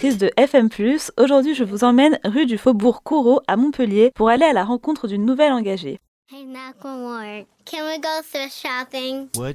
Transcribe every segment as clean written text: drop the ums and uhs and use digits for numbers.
auditrices de FM+. Aujourd'hui, je vous emmène rue du Faubourg Coureau à Montpellier pour aller à la rencontre d'une nouvelle engagée. Hey, Macklemore, can we go thrift shopping? What?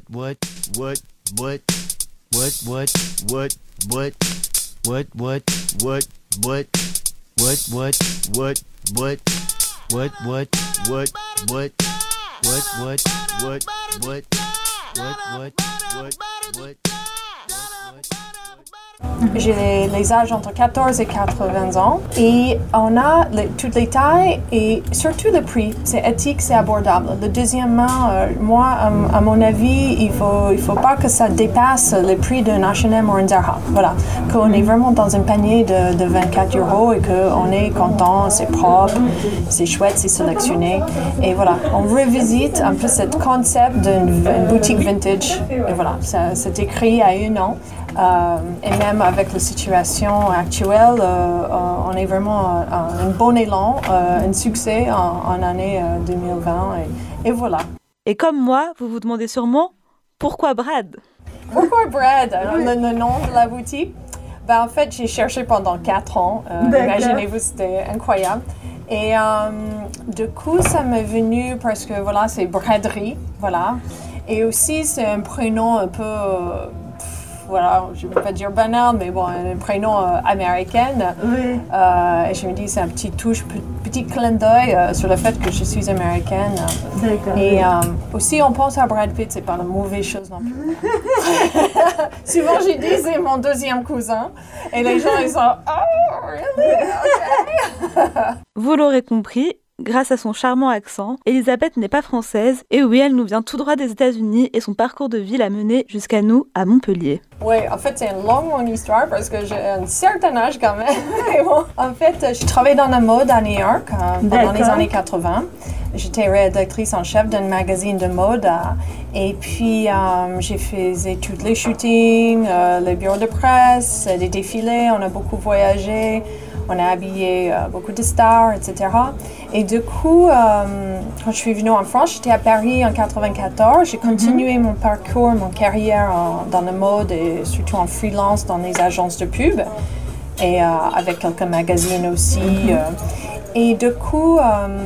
J'ai les âges entre 14 et 80 ans et on a toutes les tailles et surtout le prix. C'est éthique, c'est abordable. Le deuxièmement, moi, à mon avis, il faut pas que ça dépasse le prix d'un H&M ou un Zara. Voilà, qu'on est vraiment dans un panier de 24 € et qu'on est content, c'est propre, c'est chouette, c'est sélectionné. Et voilà, on revisite un peu ce concept d'une boutique vintage. Et voilà, c'était créé il y a 1 an. Et même avec la situation actuelle, on est vraiment un bon élan, un succès en année 2020 et voilà. Et comme moi, vous vous demandez sûrement, pourquoi Brad ? Pourquoi Brad ? Le nom de la boutique? En fait, j'ai cherché pendant 4 ans. Imaginez-vous, c'était incroyable. Et du coup, ça m'est venu parce que voilà, c'est braderie, voilà. Et aussi, c'est un prénom un peu... voilà, je ne veux pas dire banal, mais bon, un prénom américain. Oui. Et je me dis, c'est un petit touche, petit clin d'œil sur le fait que je suis américaine. D'accord. Et aussi, on pense à Brad Pitt, c'est pas la mauvaise chose non plus. Souvent, je dis, c'est mon deuxième cousin. Et les gens, ils sont, oh, really? Okay. Vous l'aurez compris, grâce à son charmant accent, Elisabeth n'est pas française et oui, elle nous vient tout droit des États-Unis et son parcours de vie l'a menée jusqu'à nous, à Montpellier. Oui, en fait, c'est une longue histoire parce que j'ai un certain âge quand même. Et bon, en fait, je travaillais dans la mode à New York pendant les années 80. J'étais rédactrice en chef d'un magazine de mode et puis j'ai fait tous les shootings, les bureaux de presse, les défilés, on a beaucoup voyagé. On a habillé beaucoup de stars, etc. Et du coup, quand je suis venue en France, j'étais à Paris en 1994. J'ai continué mon parcours, mon carrière dans la mode et surtout en freelance dans les agences de pub et avec quelques magazines aussi. Et du coup,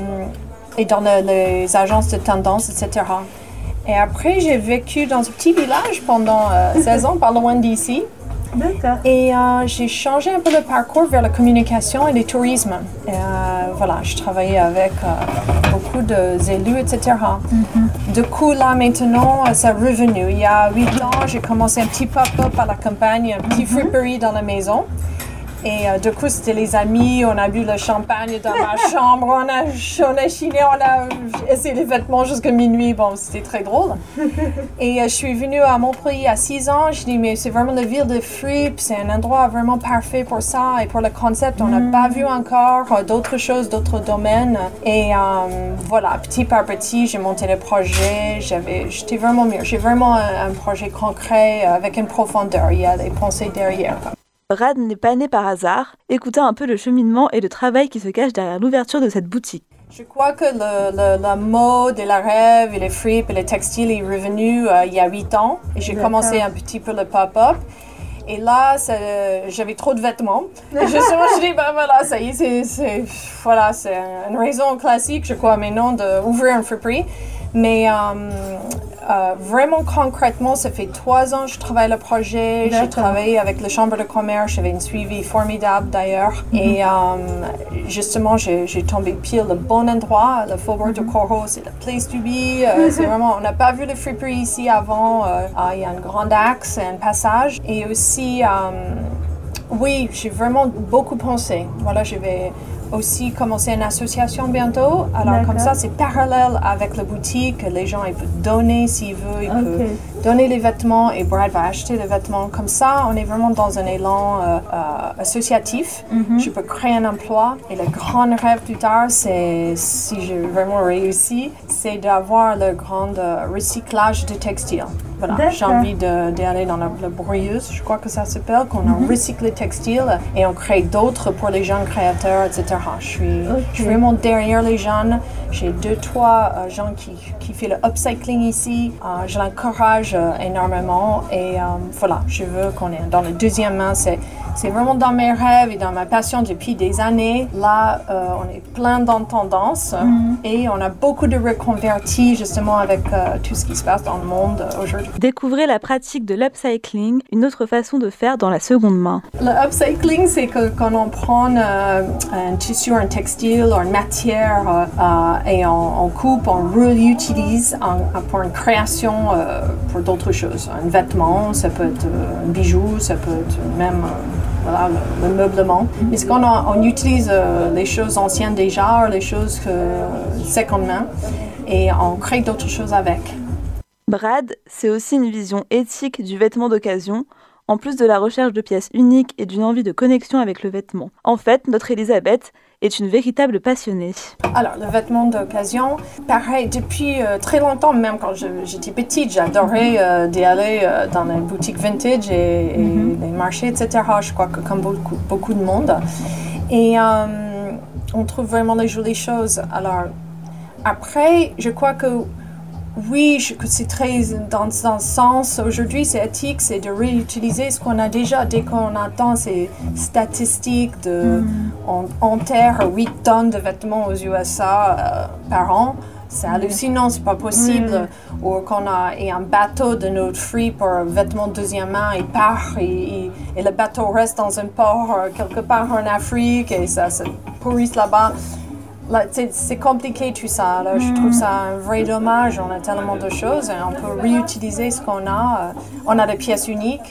et dans les agences de tendance, etc. Et après, j'ai vécu dans un petit village pendant 16 ans, pas loin d'ici. D'accord. Et j'ai changé un peu le parcours vers la communication et le tourisme. Et, voilà, je travaillais avec beaucoup d'élus, etc. Du coup, là, maintenant, c'est revenu. Il y a 8 ans, j'ai commencé un petit pop-up à la campagne, un petit friperie dans la maison. Et du coup, c'était les amis, on a bu le champagne dans ma chambre, on a chiné, on a essayé les vêtements jusqu'à minuit. Bon, c'était très drôle. Et je suis venue à Montpellier à 6 ans. Je dis, mais c'est vraiment la ville de fruits, c'est un endroit vraiment parfait pour ça. Et pour le concept, on n'a pas vu encore d'autres choses, d'autres domaines. Et voilà, petit par petit, j'ai monté le projet. J'étais vraiment mieux. J'ai vraiment un projet concret avec une profondeur. Il y a des pensées derrière. Brad n'est pas né par hasard. Écoutez un peu le cheminement et le travail qui se cache derrière l'ouverture de cette boutique. Je crois que la mode et la rêve et les fripes et les textiles est revenu il y a 8 ans. Et j'ai commencé un petit peu le pop-up. Et là, j'avais trop de vêtements. Et justement, je dis, voilà, ça y est, c'est une raison classique, je crois, maintenant, d'ouvrir une friperie. Mais vraiment concrètement, ça fait 3 ans que je travaille le projet. J'ai travaillé avec la Chambre de commerce. J'avais un suivi formidable d'ailleurs. Et justement, j'ai tombé pile le bon endroit. Le Faubourg de Coureau, c'est la place to be. C'est vraiment, on n'a pas vu le friperie ici avant. Il y a un grand axe, un passage. Et aussi, oui, j'ai vraiment beaucoup pensé. Voilà, je vais aussi commencer une association bientôt. Alors comme ça, c'est parallèle avec la boutique. Les gens, ils peuvent donner s'ils veulent. Ils peuvent donner les vêtements et Brad va acheter les vêtements. Comme ça, on est vraiment dans un élan associatif. Je peux créer un emploi. Et le grand rêve plus tard, c'est, si j'ai vraiment réussi, c'est d'avoir le grand recyclage de textiles. Voilà, j'ai envie d'aller dans la broyeuse, je crois que ça s'appelle, qu'on a recyclé textile et on crée d'autres pour les jeunes créateurs, etc. Je suis vraiment derrière les jeunes. J'ai 2-3 gens qui font le upcycling ici. Je l'encourage énormément et voilà, je veux qu'on est dans le deuxième main. C'est c'est vraiment dans mes rêves et dans ma passion depuis des années. Là, on est plein dans tendance et on a beaucoup de reconvertis justement avec tout ce qui se passe dans le monde aujourd'hui. Découvrez la pratique de l'upcycling, une autre façon de faire dans la seconde main. Le upcycling, c'est que quand on prend un tissu, un textile ou une matière et on coupe, on réutilise pour une création pour d'autres choses. Un vêtement, ça peut être un bijou, ça peut être même le meublement. Mais c'est quand on utilise les choses anciennes déjà, les choses seconde main, et on crée d'autres choses avec. Brad, c'est aussi une vision éthique du vêtement d'occasion, en plus de la recherche de pièces uniques et d'une envie de connexion avec le vêtement. En fait, notre Elisabeth est une véritable passionnée. Alors, le vêtement d'occasion, pareil, depuis très longtemps, même quand j'étais petite, j'adorais d'y aller dans les boutiques vintage et les marchés, etc. Je crois que comme beaucoup de monde. Et on trouve vraiment les jolies choses. Alors, après, je crois que oui, que c'est très dans un sens. Aujourd'hui, c'est éthique, c'est de réutiliser ce qu'on a déjà. Dès qu'on entend ces statistiques on enterre 8 tonnes de vêtements aux USA par an, c'est hallucinant, c'est pas possible. Ou qu'on a un bateau de notre free pour un vêtement de deuxième main, il part et le bateau reste dans un port quelque part en Afrique et ça se pourrit là-bas. Là, c'est compliqué tout ça. Là, je trouve ça un vrai dommage. On a tellement de choses et on peut réutiliser ce qu'on a. On a des pièces uniques.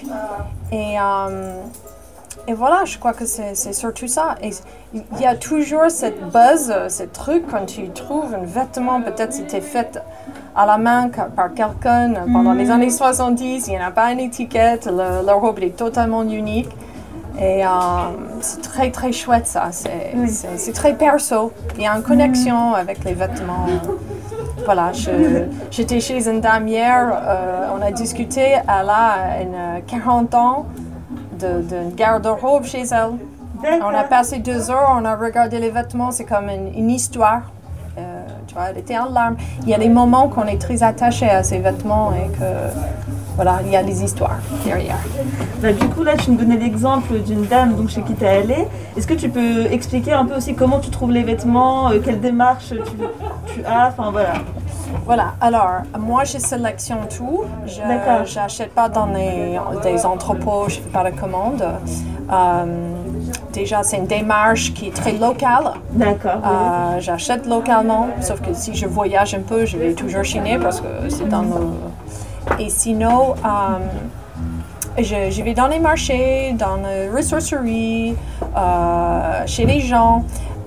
Et voilà, je crois que c'est surtout ça. Et il y a toujours cette buzz, ce truc, quand tu trouves un vêtement, peut-être c'était fait à la main par quelqu'un pendant les années 70, il n'y en a pas une étiquette, la robe est totalement unique. Et c'est très, très chouette, ça. C'est très perso. Il y a une connexion avec les vêtements. Voilà, j'étais chez une dame hier, on a discuté, elle a 40 ans de garde-robe chez elle. On a passé 2 heures, on a regardé les vêtements, c'est comme une histoire. Tu vois, elle était en larmes. Il y a des moments qu'on est très attaché à ces vêtements et que... Voilà, il y a des histoires derrière. Du coup, là, tu me donnais l'exemple d'une dame chez qui tu es allée. Est-ce que tu peux expliquer un peu aussi comment tu trouves les vêtements, quelle démarche tu as, enfin voilà. Voilà, alors, moi, je sélectionne tout. Je n'achète pas dans des entrepôts, je ne fais pas de commandes. Déjà, c'est une démarche qui est très locale. D'accord. J'achète localement, sauf que si je voyage un peu, je vais toujours chiner parce que c'est dans nos... Et sinon, je vais dans les marchés, dans les ressourceries, chez les gens.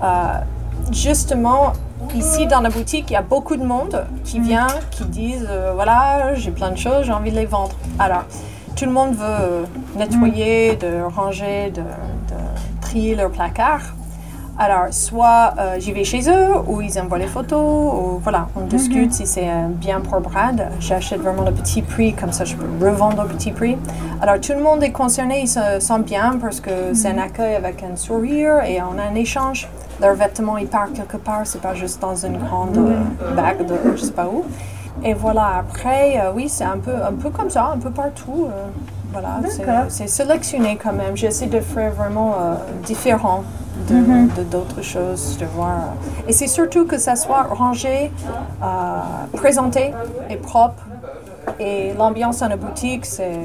Justement, ici dans la boutique, il y a beaucoup de monde qui vient, qui disent voilà, j'ai plein de choses, j'ai envie de les vendre. Alors, tout le monde veut nettoyer, de ranger, de trier leur placard. Alors, soit j'y vais chez eux, ou ils envoient les photos, ou voilà, on discute si c'est bien pour Brad. J'achète vraiment le petit prix, comme ça je peux revendre au petit prix. Alors, tout le monde est concerné, ils se sentent bien parce que c'est un accueil avec un sourire et on a un échange. Leurs vêtements, ils partent quelque part, c'est pas juste dans une grande bague de je sais pas où. Et voilà, après, oui, c'est un peu comme ça, un peu partout. Voilà, c'est sélectionné quand même. J'essaie de faire vraiment différent de d'autres choses, de voir. Et c'est surtout que ça soit rangé, présenté et propre. Et l'ambiance dans la boutique,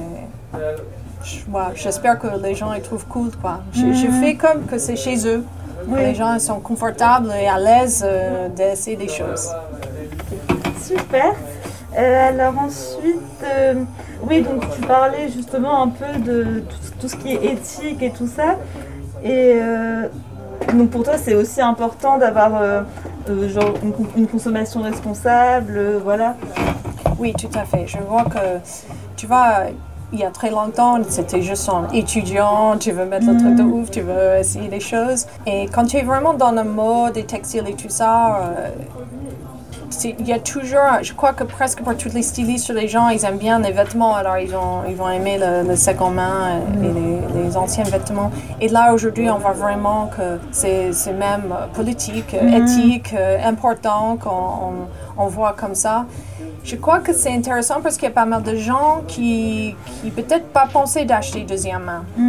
j'espère que les gens les trouvent cool, quoi. Je fais comme que c'est chez eux. Oui. Les gens sont confortables et à l'aise d'essayer des choses. Super. Alors ensuite, oui, donc tu parlais justement un peu de tout ce qui est éthique et tout ça. Et donc pour toi, c'est aussi important d'avoir genre une consommation responsable, voilà. Oui, tout à fait. Je vois que, tu vois, il y a très longtemps, c'était juste un étudiant, tu veux mettre le truc de ouf, tu veux essayer des choses. Et quand tu es vraiment dans le mode des textiles et tout ça, il y a toujours, je crois que presque pour tous les stylistes, les gens, ils aiment bien les vêtements, alors ils vont aimer le seconde main et les anciens vêtements. Et là, aujourd'hui, on voit vraiment que c'est même politique, éthique, important qu'on voit comme ça. Je crois que c'est intéressant parce qu'il y a pas mal de gens qui peut-être pas pensaient d'acheter deuxième main.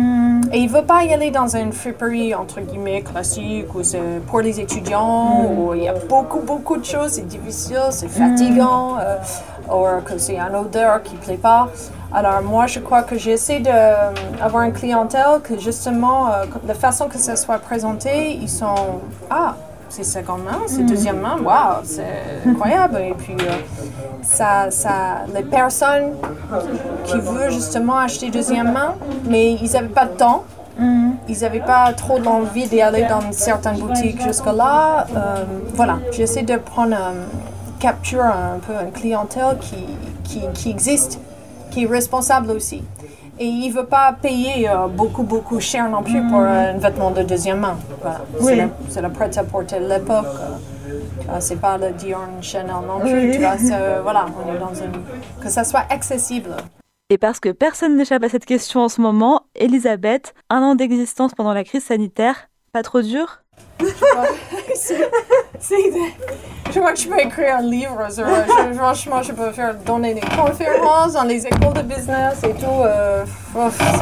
Et il ne veut pas y aller dans une friperie, entre guillemets, classique, où c'est pour les étudiants, où il y a beaucoup de choses, c'est difficile, c'est fatigant, ou que c'est une odeur qui ne plaît pas. Alors moi, je crois que j'essaie d'avoir une clientèle que justement, la façon que ça soit présenté, ils sont... c'est seconde main, c'est deuxième main, waouh, c'est incroyable. Et puis, les personnes qui veulent justement acheter deuxième main, mais ils n'avaient pas de temps, ils n'avaient pas trop l'envie d'aller dans certaines boutiques jusque-là. Voilà, j'essaie de prendre, capture un peu une clientèle qui existe, qui est responsable aussi. Et il ne veut pas payer beaucoup cher non plus pour un vêtement de deuxième main. Voilà. Oui. C'est le prêt-à-porter de l'époque. C'est pas le Dior Chanel non plus. Tu vois, voilà, on est dans que ça soit accessible. Et parce que personne n'échappe à cette question en ce moment, Elisabeth, 1 an d'existence pendant la crise sanitaire, pas trop dur? Je crois que je peux écrire un livre. Franchement, je peux donner des conférences dans les écoles de business et tout.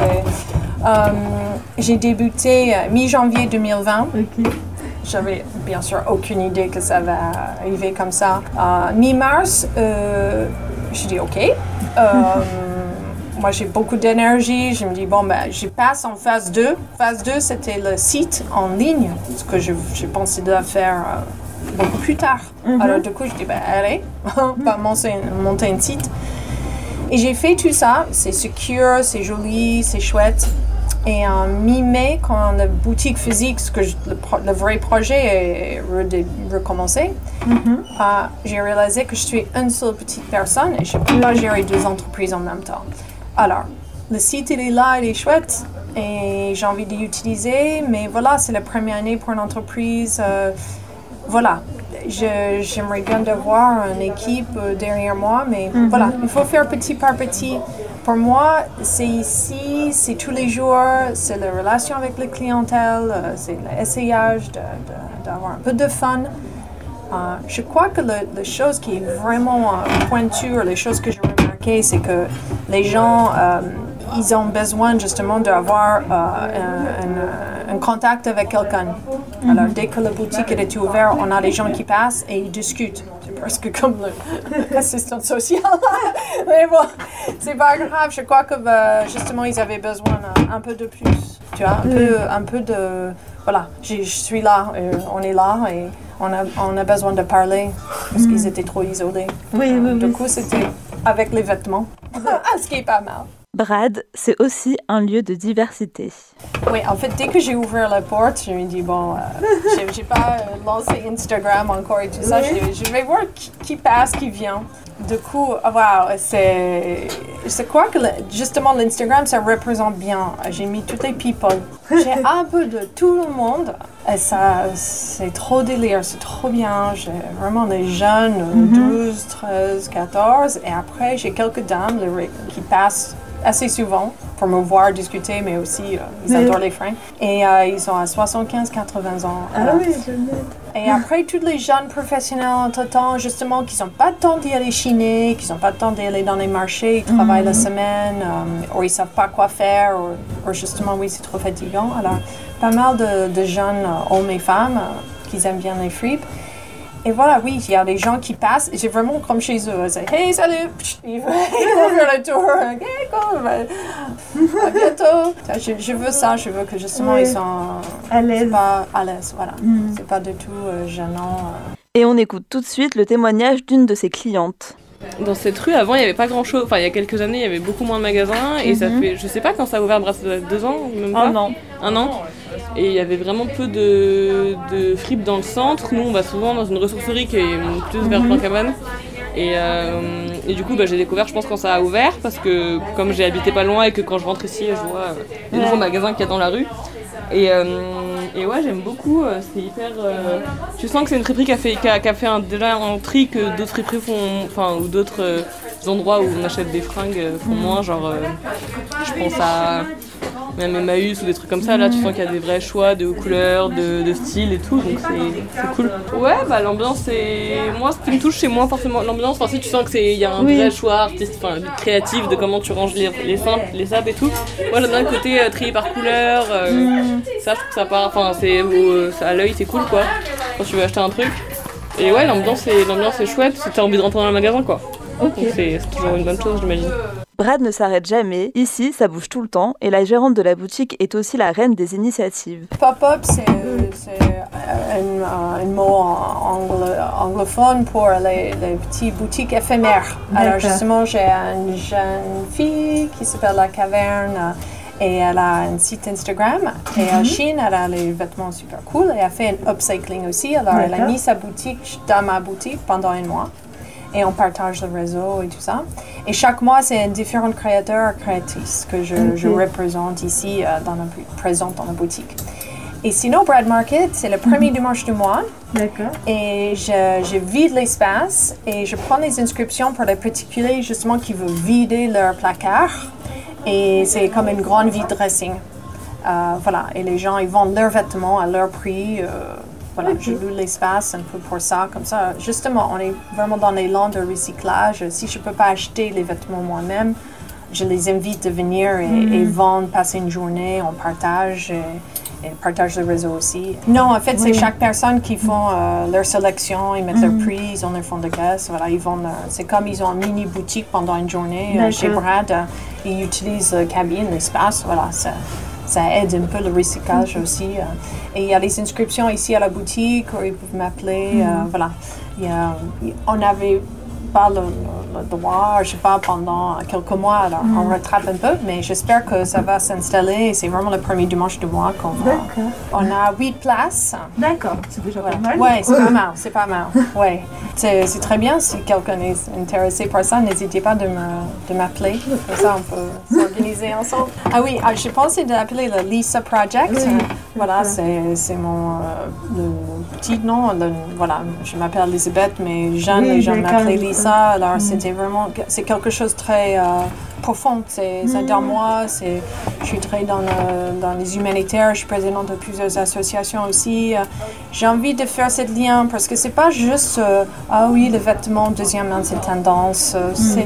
J'ai débuté mi-janvier 2020. Okay. J'avais bien sûr aucune idée que ça va arriver comme ça. Mi-mars, je dis OK. Moi, j'ai beaucoup d'énergie. Je me dis, je passe en phase 2. Phase 2, c'était le site en ligne, ce que je pensais de faire beaucoup plus tard. Alors, du coup, je dis, allez, on va monter un site. Et j'ai fait tout ça. C'est secure, c'est joli, c'est chouette. Et en mi-mai, quand la boutique physique, le vrai projet est recommencé, j'ai réalisé que je suis une seule petite personne et je ne peux pas gérer 2 entreprises en même temps. Alors, le site, il est là, il est chouette et j'ai envie de l'utiliser, mais voilà, c'est la première année pour une entreprise. Voilà, j'aimerais bien avoir une équipe derrière moi, mais voilà, il faut faire petit par petit. Pour moi, c'est ici, c'est tous les jours, c'est la relation avec la clientèle, c'est l'essayage d'avoir un peu de fun. Je crois que la chose qui est vraiment pointue, les choses que j'ai remarquées, c'est que les gens, ils ont besoin justement d'avoir un contact avec quelqu'un. Alors, dès que la boutique est ouverte, on a des gens qui passent et ils discutent. C'est presque comme l'assistante sociale. Mais bon, c'est pas grave. Je crois que justement, ils avaient besoin un peu de plus. Tu vois, un peu de... Voilà, je suis là, on est là et on a besoin de parler parce qu'ils étaient trop isolés. Du coup, c'était avec les vêtements, ce qui est pas mal. Brad, c'est aussi un lieu de diversité. Oui, en fait, dès que j'ai ouvert la porte, je me dis, j'ai pas lancé Instagram encore et tout ça. Je vais voir qui passe, qui vient. Du coup, je crois que justement l'Instagram, ça représente bien. J'ai mis toutes les people. J'ai un peu de tout le monde. Et ça, c'est trop délire, c'est trop bien. J'ai vraiment des jeunes, 12, 13, 14. Et après, j'ai quelques dames qui passent assez souvent pour me voir discuter, mais aussi ils adorent les fringues. Et ils sont à 75-80 ans. Oui, génial. Et après, tous les jeunes professionnels, entre-temps, justement, qui n'ont pas le temps d'y aller chiner, qui n'ont pas le temps d'aller dans les marchés, ils travaillent la semaine, ou ils ne savent pas quoi faire, ou justement, oui, c'est trop fatigant. Alors, pas mal de jeunes hommes et femmes qui aiment bien les fripes. Et voilà, oui, il y a des gens qui passent, et c'est vraiment comme chez eux. C'est « Hey, salut! » Ils vont faire le tour. « Hey, cool! À bientôt! » Je veux ça, je veux que justement ils sont à l'aise. Pas à l'aise, voilà. C'est pas du tout gênant. Et on écoute tout de suite le témoignage d'une de ses clientes. Dans cette rue, avant, il n'y avait pas grand-chose. Enfin, il y a quelques années, il y avait beaucoup moins de magasins. Et ça fait, je sais pas quand ça a ouvert, ça doit être 2 ans, même pas. 1 an. 1 an. Et il y avait vraiment peu de fripes dans le centre. Nous, on va souvent dans une ressourcerie qui est plus vers Plan-Cabane. Et du coup, j'ai découvert, je pense, quand ça a ouvert. Parce que comme j'ai habité pas loin et que quand je rentre ici, je vois les nouveaux magasins qu'il y a dans la rue. Et ouais, j'aime beaucoup, c'est hyper... tu sens que c'est une friperie qui a fait déjà un tri que d'autres friperies font, enfin, ou d'autres endroits où on achète des fringues font moins, genre, je pense à même Emmaüs ou des trucs comme ça. Là, tu sens qu'il y a des vrais choix de couleurs, de styles et tout, donc c'est cool. Ouais, bah l'ambiance, c'est... Moi, ce qui me touche, c'est moins forcément l'ambiance. Enfin, si tu sens qu'il y a un vrai choix artistique, enfin, créatif de comment tu ranges les sapes et tout. Moi, j'aime bien le côté trié par couleur. Ça, je trouve ça part... Enfin, c'est... à l'œil, c'est cool, quoi, quand tu veux acheter un truc. Et ouais, l'ambiance est chouette si t'as envie de rentrer dans le magasin, quoi. Donc c'est toujours une bonne chose, j'imagine. Brad ne s'arrête jamais. Ici, ça bouge tout le temps. Et la gérante de la boutique est aussi la reine des initiatives. Pop-up, c'est un mot anglophone pour les petites boutiques éphémères. Alors justement, j'ai une jeune fille qui s'appelle La Caverne. Et elle a un site Instagram. Et en Chine, elle a les vêtements super cool. Et elle fait un upcycling aussi. Alors, elle a mis sa boutique dans ma boutique pendant un mois. Et on partage le réseau et tout ça. Et chaque mois, c'est un différent créateur, créatrice que je représente ici, présente dans la boutique. Et sinon, Brad Market, c'est le premier dimanche du mois. D'accord. Et je vide l'espace et je prends les inscriptions pour les particuliers, justement, qui veulent vider leur placard. Et c'est comme une grande vide dressing. Voilà. Et les gens, ils vendent leurs vêtements à leur prix. Voilà, je loue l'espace un peu pour ça. Comme ça, justement, on est vraiment dans l'élan de recyclage. Si je ne peux pas acheter les vêtements moi-même, je les invite de venir et vendre, passer une journée, on partage et partage le réseau aussi. Non, en fait, c'est chaque personne qui font leur sélection, ils mettent leur prix, ils ont leur fond de caisse. Voilà, ils vendent. C'est comme ils ont une mini-boutique pendant une journée chez Brad. Ils utilisent la cabine, l'espace, voilà, ça aide un peu le recyclage aussi. Et il y a les inscriptions ici à la boutique, où ils peuvent m'appeler. Voilà. On n'avait pas le droit, je sais pas, pendant quelques mois, alors on rattrape un peu, mais j'espère que ça va s'installer. C'est vraiment le premier dimanche du mois qu'on va. On a 8 places. D'accord, c'est déjà pas mal. Oui, c'est pas mal. Ouais. C'est très bien. Si quelqu'un est intéressé par ça, n'hésitez pas de m'appeler. Comme ça, on peut s'organiser ensemble. Ah oui, je pensais d'appeler le Lisa Project. Voilà, c'est mon le petit nom. Voilà, je m'appelle Elisabeth, mais jeune, les gens m'appelaient Lisa. Alors, c'est quelque chose de très profond. C'est dans moi. Je suis très dans les humanitaires. Je suis présidente de plusieurs associations aussi. J'ai envie de faire ce lien parce que c'est pas juste ah oui, le vêtement, deuxième main, c'est tendance.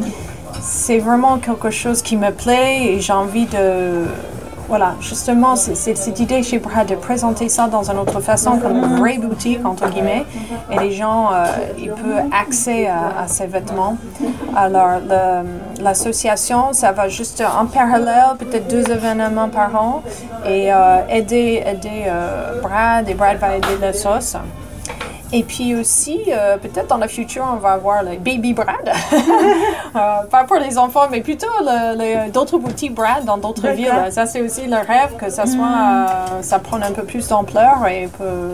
C'est vraiment quelque chose qui me plaît et j'ai envie de... Voilà, justement, c'est cette idée chez Brad de présenter ça dans une autre façon, comme une vraie boutique, entre guillemets, et les gens, ils peuvent accéder à ces vêtements. Alors, l'association, ça va juste en parallèle, peut-être 2 événements par an, et aider Brad, et Brad va aider la sauce. Et puis aussi, peut-être dans le futur, on va avoir le Baby Brad. Pas pour les enfants, mais plutôt d'autres boutiques Brad dans d'autres villes. Ça, c'est aussi le rêve, que ça soit, ça prenne un peu plus d'ampleur et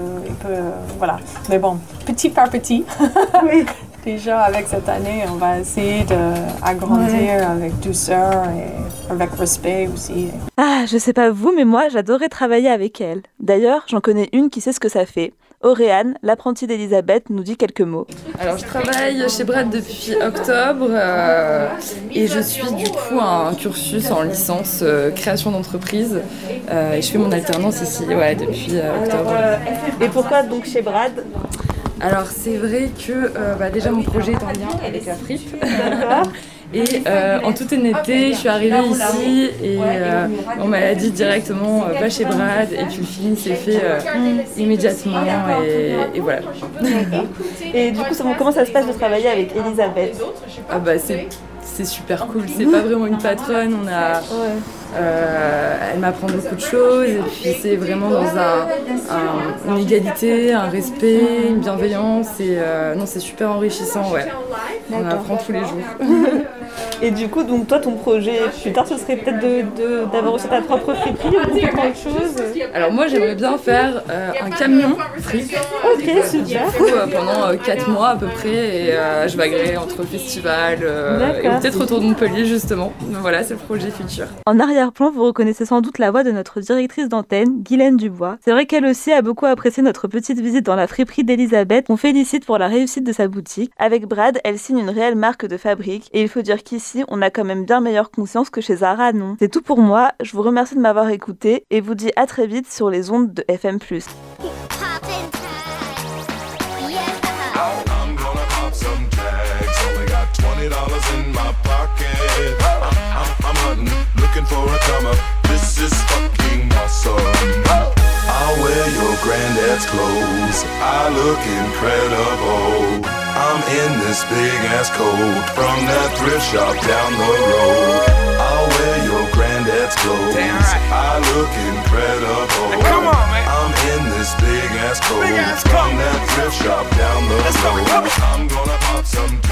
voilà. Mais bon, petit par petit. Oui. Déjà, avec cette année, on va essayer d'agrandir avec douceur et avec respect aussi. Ah, je sais pas vous, mais moi, j'adorais travailler avec elle. D'ailleurs, j'en connais une qui sait ce que ça fait. Auréane, l'apprentie d'Elisabeth, nous dit quelques mots. Alors, je travaille chez Brad depuis octobre et je suis du coup un cursus en licence création d'entreprise. Et je fais mon alternance ici depuis octobre. Et pourquoi donc chez Brad ? Alors, c'est vrai que déjà mon projet est en lien avec la fripe. Et en toute honnêteté, je suis arrivée ici et on m'a dit directement va chez Brad et puis le feeling s'est fait immédiatement et voilà. Et du coup, comment ça se passe de travailler avec Elisabeth ? C'est super cool, c'est pas vraiment une patronne, elle m'apprend beaucoup de choses et puis c'est vraiment dans une égalité, un respect, une bienveillance et c'est super enrichissant, on apprend tous les jours. Et du coup, donc toi, ton projet plus tard, ce serait peut-être d'avoir aussi ta propre friperie ou quelque chose ? Alors moi, j'aimerais bien faire un camion fripe. Ok, super. Du coup, pendant 4 mois à peu près, et je vaguerai entre festivals et peut-être autour de Montpellier justement. Donc voilà, c'est le projet futur. En arrière-plan, vous reconnaissez sans doute la voix de notre directrice d'antenne, Guylaine Dubois. C'est vrai qu'elle aussi a beaucoup apprécié notre petite visite dans la friperie d'Elisabeth, qu'on félicite pour la réussite de sa boutique. Avec Brad, elle signe une réelle marque de fabrique, et il faut dire qu'ici, ici, on a quand même bien meilleure conscience que chez Zara, non? C'est tout pour moi, je vous remercie de m'avoir écouté et vous dis à très vite sur les ondes de FM+. I'll wear your granddad's clothes, I look incredible. I'm in this big ass coat from that thrift shop down the road. I'll wear your granddad's clothes, I look incredible. Come on, man. I'm in this big ass coat from that thrift shop down the road. I'm gonna pop some